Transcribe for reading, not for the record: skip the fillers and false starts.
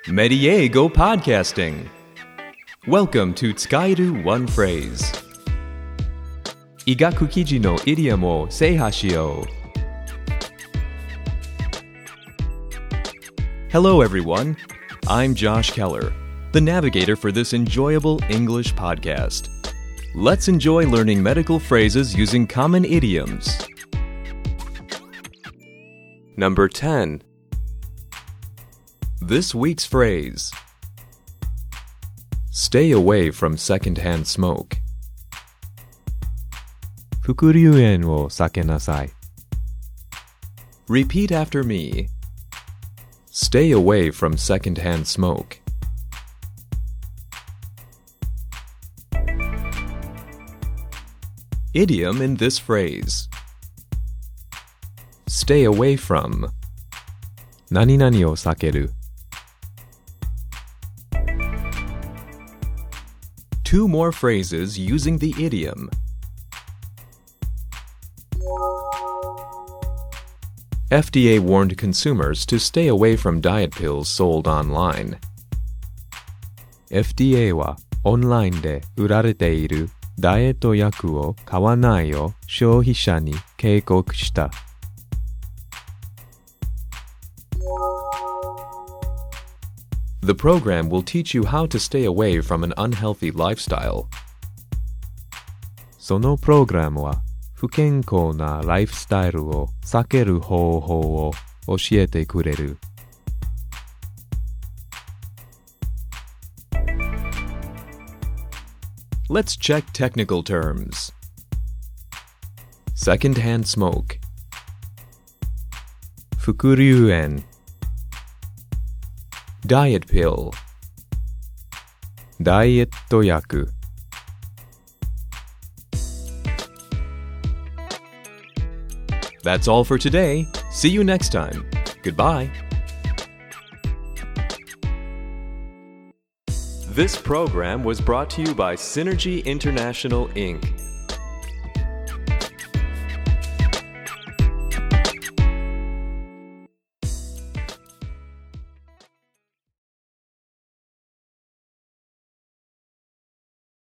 Mediego Podcasting. Welcome to 使える One Phrase. 医学記事のイディアムを制覇しよう。Hello everyone, I'm Josh Keller, the navigator for this enjoyable English podcast. Let's enjoy learning medical phrases using common idioms. Number 10. This week's phrase. Stay away from secondhand smoke. 副流煙を避けなさい。 Repeat after me. Stay away from secondhand smoke. Idiom in this phrase. Stay away from. 何々を避ける。 Two more phrases using the idiom. FDA warned consumers to stay away from diet pills sold online. FDA はオンラインで売られているダイエット薬を買わないよう消費者に警告した。 The program will teach you how to stay away from an unhealthy lifestyle. そのプログラムは不健康なライフスタイルを避ける方法を教えてくれる。 Let's check technical terms. Secondhand smoke. 副流煙。 Diet pill. ダイエット薬。 That's all for today. See you next time. Goodbye. This program was brought to you by Synergy International, Inc.,